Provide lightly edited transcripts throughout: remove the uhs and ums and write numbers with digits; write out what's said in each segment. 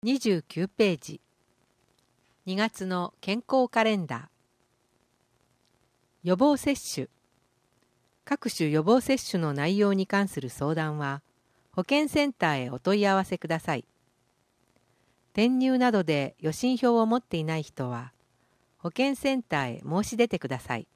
29ページ。2月の健康カレンダー。予防接種。各種予防接種の内容に関する相談は、保健センターへお問い合わせください。転入などで予診票を持っていない人は、保健センターへ申し出てください。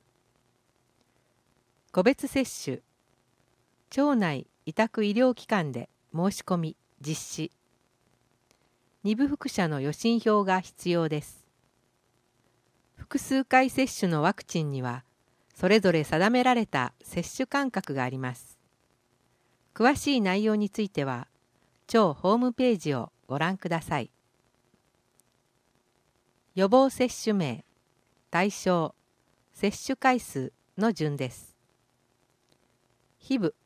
個別接種。町内委託医療機関で申し込み、実施。2部副者の予診票が必要です。複数回接種のワクチンには、それぞれ定められた接種間隔があります。詳しい内容については、町ホームページをご覧ください。予防接種名、対象、接種回数の順です。皮膚、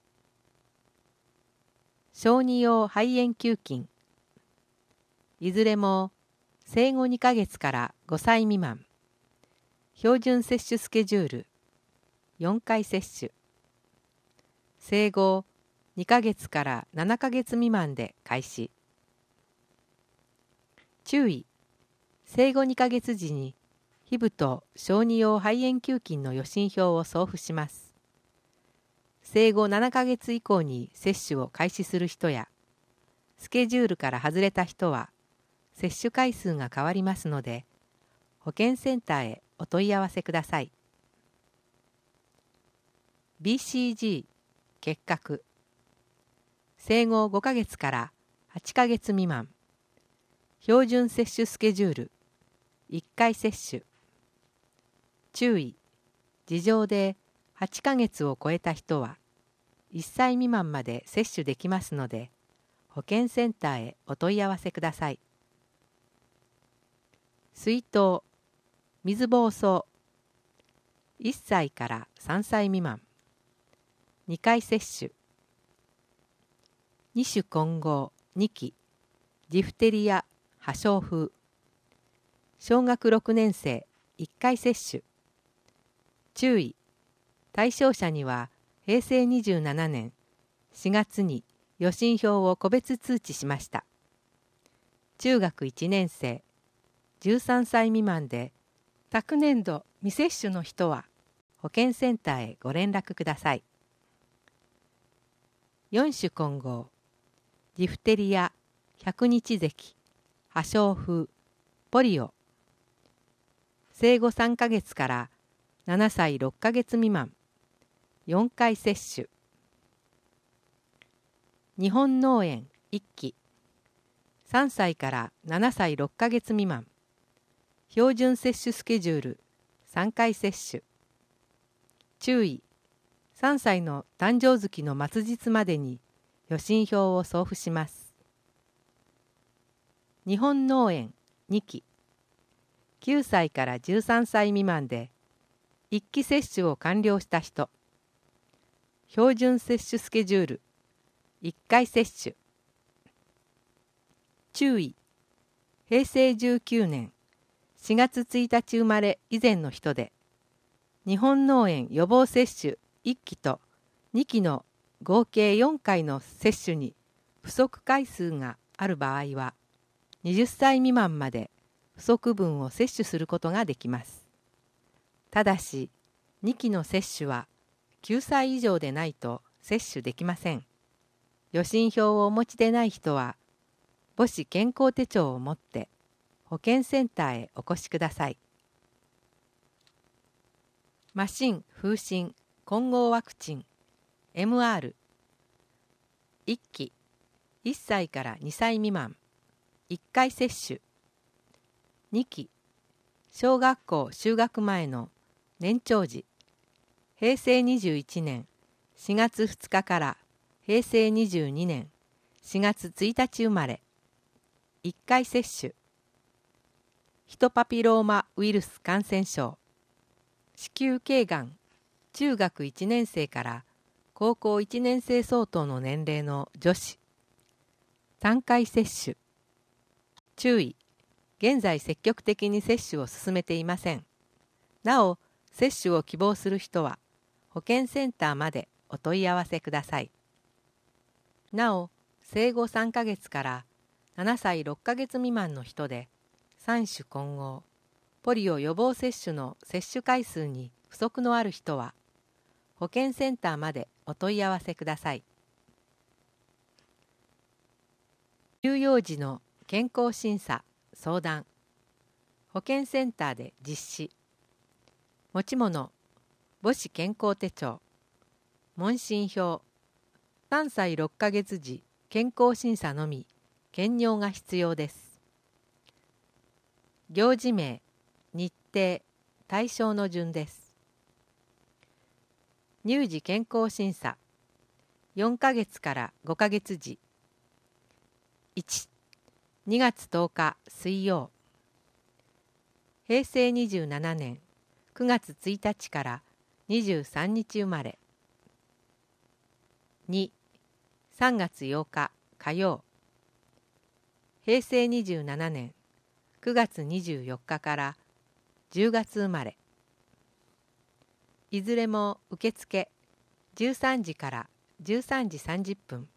小児用肺炎球菌、いずれも生後2ヶ月から5歳未満。標準接種スケジュール4回接種。生後2ヶ月から7ヶ月未満で開始。注意。生後2ヶ月時に皮膚と小児用肺炎球菌の予診票を送付します。生後7ヶ月以降に接種を開始する人や、スケジュールから外れた人は、接種回数が変わりますので、保健センターへお問い合わせください。BCG 結核。生後5ヶ月から8ヶ月未満。標準接種スケジュール1回接種。注意。事情で8ヶ月を超えた人は1歳未満まで接種できますので、保健センターへお問い合わせください。水筒、水疱瘡。1歳から3歳未満。2回接種。二種混合2期。ジフテリア、破傷風。小学6年生1回接種。注意。対象者には平成27年4月に予診票を個別通知しました。中学1年生13歳未満で昨年度未接種の人は保健センターへご連絡ください。4種混合ジフテリア、百日咳、破傷風、ポリオ。生後3ヶ月から7歳6ヶ月未満。4回接種。日本脳炎1期。3歳から7歳6ヶ月未満。標準接種スケジュール3回接種。注意。3歳の誕生月の末日までに予診票を送付します。日本脳炎2期。9歳から13歳未満で1期接種を完了した人。標準接種スケジュール1回接種。注意。平成19年4月1日生まれ以前の人で、日本脳炎予防接種1期と2期の合計4回の接種に不足回数がある場合は、20歳未満まで不足分を接種することができます。ただし、2期の接種は9歳以上でないと接種できません。予診票をお持ちでない人は、母子健康手帳を持って保健センターへお越しください。麻疹・風疹混合ワクチン MR 1期1歳から2歳未満1回接種。2期小学校就学前の年長児平成21年4月2日から平成22年4月1日生まれ1回接種。ヒトパピローマウイルス感染症子宮頸がん中学1年生から高校1年生相当の年齢の女子3回接種。注意。現在積極的に接種を進めていません。なお、接種を希望する人は保健センターまでお問い合わせください。なお、生後3ヶ月から 7歳6ヶ月未満の人で3種混合ポリオ予防接種の接種回数に不足のある人は保健センターまでお問い合わせください。乳幼児の健康審査・相談保健センターで実施。持ち物母子健康手帳問診票3歳6ヶ月時健康審査のみ検尿が必要です。行事名日程対象の順です。乳児健康審査4ヶ月から5ヶ月時1、2月10日水曜平成27年9月1日から23日生まれ2、3月8日火曜平成27年9月24日から10月生まれいずれも受付13時から13時30分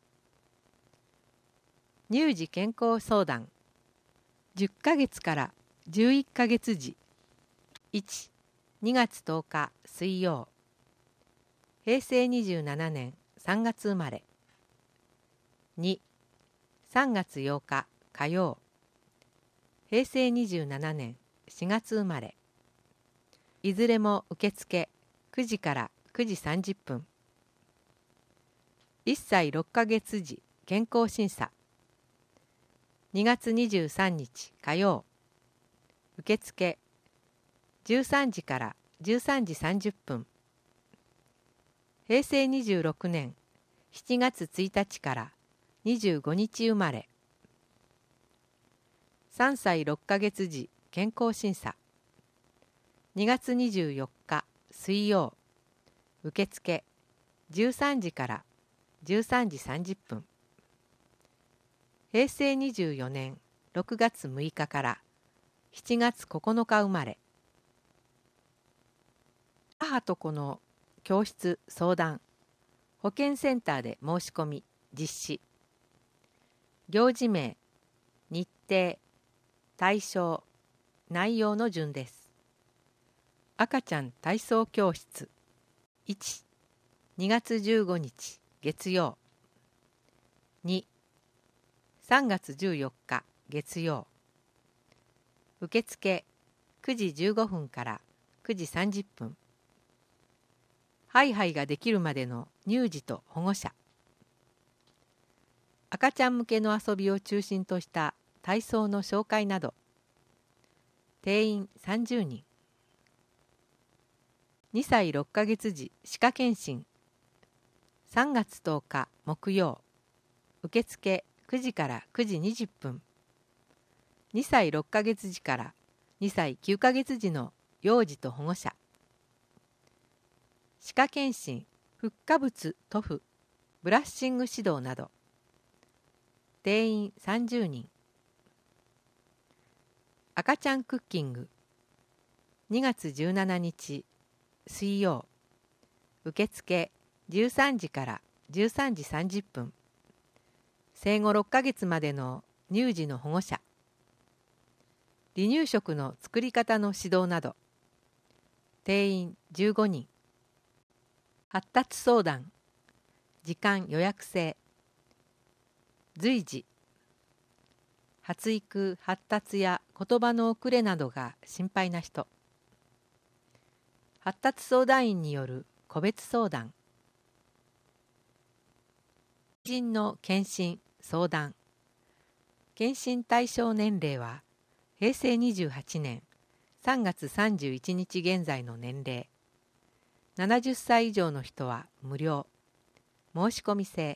乳児健康相談10ヶ月から11ヶ月時1、2月10日水曜平成27年3月生まれ2、3月8日火曜平成27年4月生まれいずれも受付9時から9時30分1歳6ヶ月時健康審査2月23日火曜受付13時から13時30分平成26年7月1日から25日生まれ3歳6ヶ月時健康審査2月24日水曜受付13時から13時30分平成24年6月6日から7月9日生まれ母と子の教室相談保健センターで申し込み実施行事名日程対象内容の順です。赤ちゃん体操教室1、2月15日月曜2、3月14日月曜受付9時15分から9時30分ハイハイができるまでの乳児と保護者赤ちゃん向けの遊びを中心とした体操の紹介など定員30人2歳6ヶ月時歯科検診3月10日木曜受付9時から9時20分2歳6ヶ月時から2歳9ヶ月時の幼児と保護者歯科検診フッ化物塗布ブラッシング指導など定員30人赤ちゃんクッキング2月17日水曜受付13時から13時30分生後6ヶ月までの乳児の保護者離乳食の作り方の指導など定員15人発達相談時間予約制随時発育発達や言葉の遅れなどが心配な人発達相談員による個別相談老人の検診相談検診対象年齢は平成28年3月31日現在の年齢70歳以上の人は無料申し込み制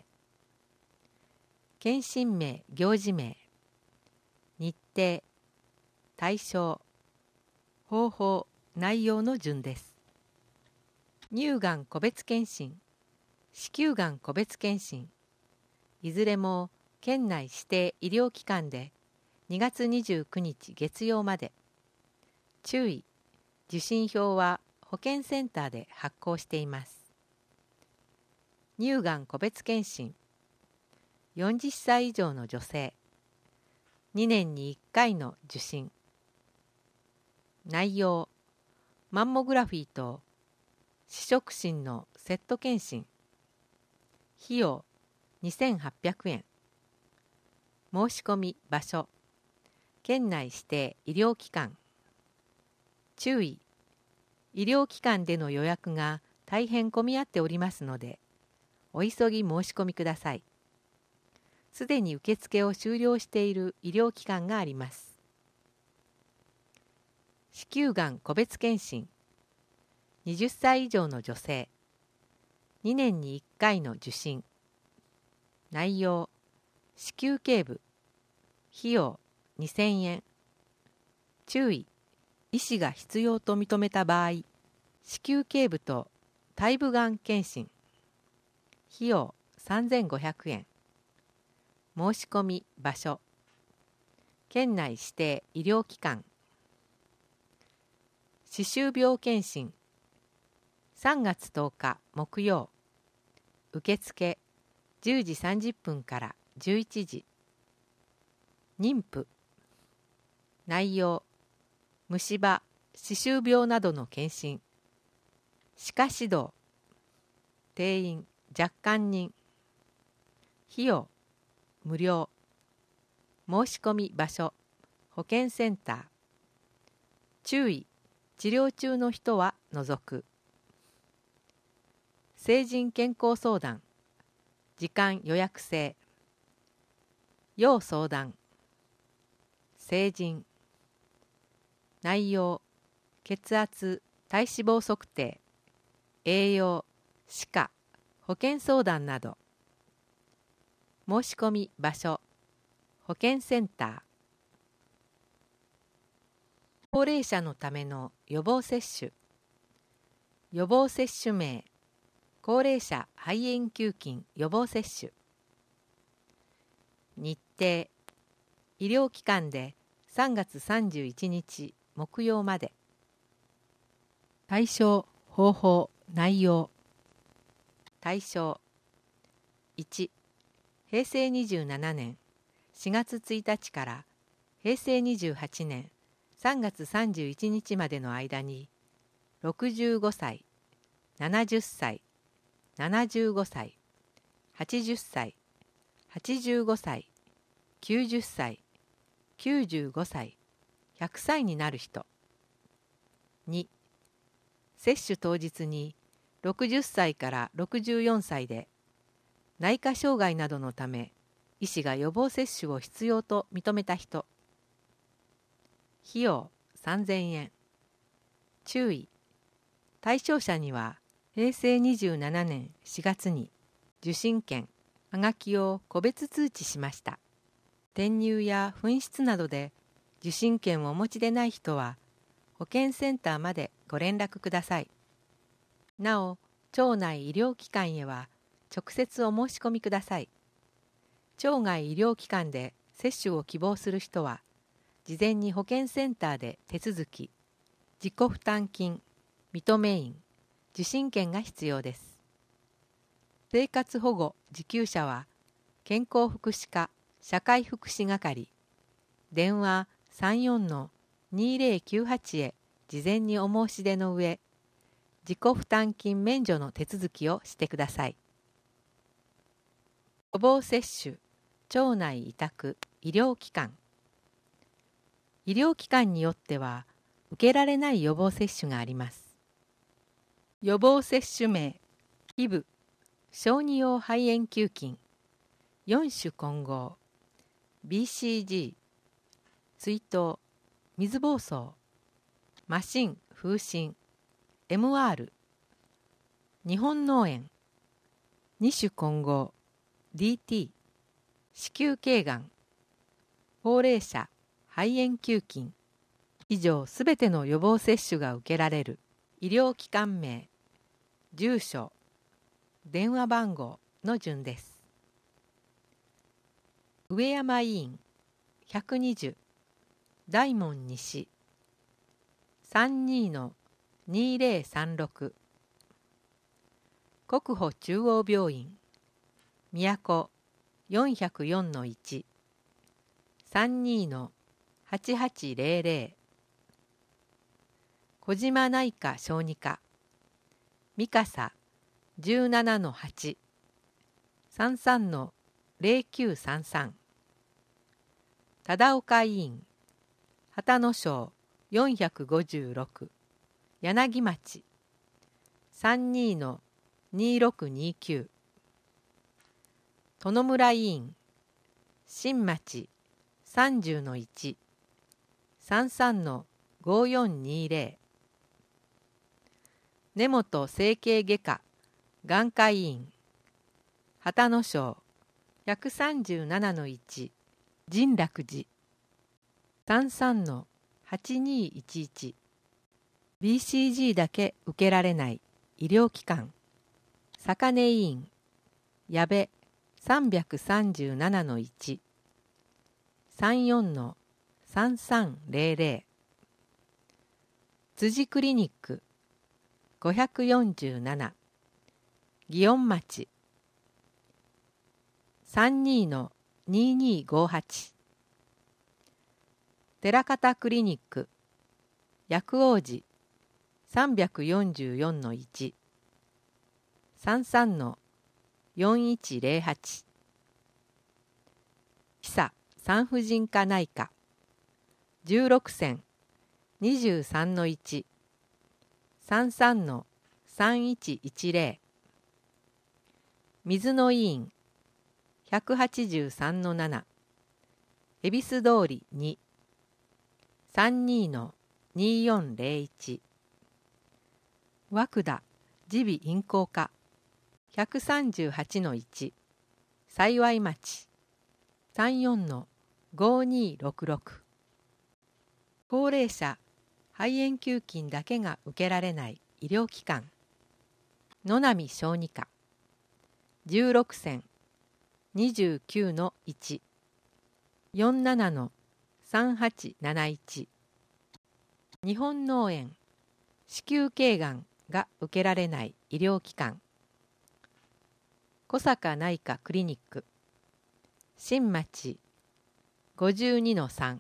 検診名行事名日程対象方法内容の順です。乳がん個別検診子宮がん個別検診いずれも県内指定医療機関で2月29日月曜まで注意受診票は保健センターで発行しています。乳がん個別検診40歳以上の女性 2年に1回の受診。内容、マンモグラフィーと視触診のセット検診。費用2800円。申し込み場所、県内指定医療機関。注意、医療機関での予約が大変混み合っておりますので、お急ぎ申し込みください。すでに受付を終了している医療機関があります。子宮がん個別検診。20歳以上の女性。2年に1回の受診。内容、子宮頸部。費用2000円。注意、医師が必要と認めた場合、子宮頸部と胎部がん検診。費用3500円。申し込み場所、県内指定医療機関。歯周病検診。3月10日木曜。受付10時30分から11時。妊婦。内容、虫歯、歯周病などの検診。歯科指導。定員若干人。費用無料。申し込み場所、保健センター。注意、治療中の人は除く。成人健康相談。時間予約制。要相談。成人。内容、血圧、体脂肪測定、栄養、歯科、保健相談など。申し込み場所、保健センター。高齢者のための予防接種。予防接種名、高齢者肺炎球菌予防接種。日程、医療機関で3月31日木曜まで。対象、方法、内容。対象1、平成27年4月1日から平成28年3月31日までの間に65歳、70歳、75歳、80歳、85歳、90歳、95歳、100歳になる人。2、接種当日に60歳から64歳で内科障害などのため医師が予防接種を必要と認めた人。費用3000円。注意、対象者には平成27年4月に受診券、はがきを個別通知しました。転入や紛失などで受診券をお持ちでない人は保健センターまでご連絡ください。なお、町内医療機関へは直接お申し込みください。町外医療機関で接種を希望する人は、事前に保健センターで手続き、自己負担金、認め印、受診券が必要です。生活保護受給者は、健康福祉課社会福祉係、電話34-2098へ事前にお申し出の上、自己負担金免除の手続きをしてください。予防接種、町内委託、医療機関。医療機関によっては、受けられない予防接種があります。予防接種名、ヒブ、小児用肺炎球菌、4種混合、BCG、水筒、水疱瘡、麻疹、風疹、MR、日本脳炎、2種混合、DT、子宮頸がん、高齢者、肺炎球菌、以上すべての予防接種が受けられる医療機関名、住所、電話番号の順です。上山医院120大門西 32-2036 国保中央病院都404-1 32-8800 小島内科小児科三笠 17-8 33-0933 忠岡医院旗野省456柳町 32-2629 殿村医院新町 30-1 33-5420根本整形外科眼科医院旗野省 137-1 神楽寺 33-8211 BCG だけ受けられない医療機関坂根医院矢部 337-1 34-3300辻クリニック547祇園町 32-2258 寺方クリニック薬王寺 344-1 33-4108 久産婦人科内科16線 23-1 33-3110水野医院 183-7 恵比寿通り2 32-2401 和久田耳鼻咽喉科 138-1 幸町 34-5266高齢者肺炎球菌だけが受けられない医療機関野波小児科16線 29-1 47-3871日本脳炎子宮頸がんが受けられない医療機関小坂内科クリニック新町 52-3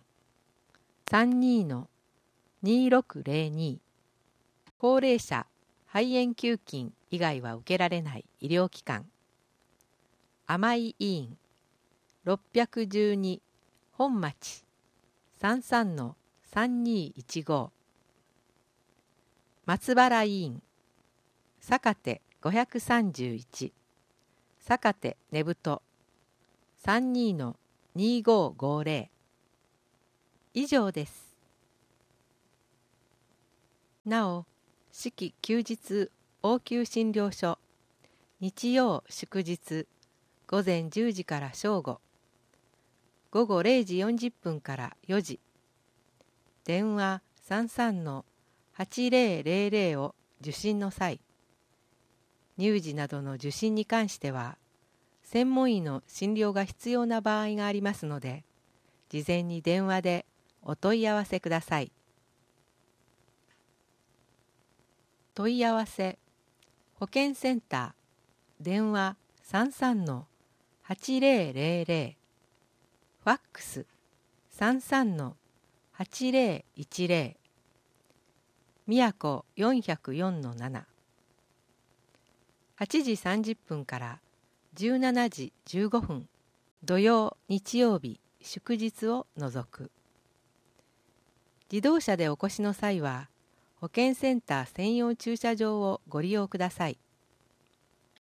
32-2602高齢者肺炎球菌以外は受けられない医療機関甘井医院612本町 33-3215松原医院坂手531坂手根太 32-2550以上です。なお四季休日応急診療所日曜祝日午前10時から正午午後0時40分から4時電話33-8000を受診の際乳児などの受診に関しては専門医の診療が必要な場合がありますので事前に電話でお問い合わせください。問い合わせ保健センター電話33-8000ファックス 33-8010 宮古 404-7 8時30分から17時15分土曜日曜日祝日を除く自動車でお越しの際は保健センター専用駐車場をご利用ください。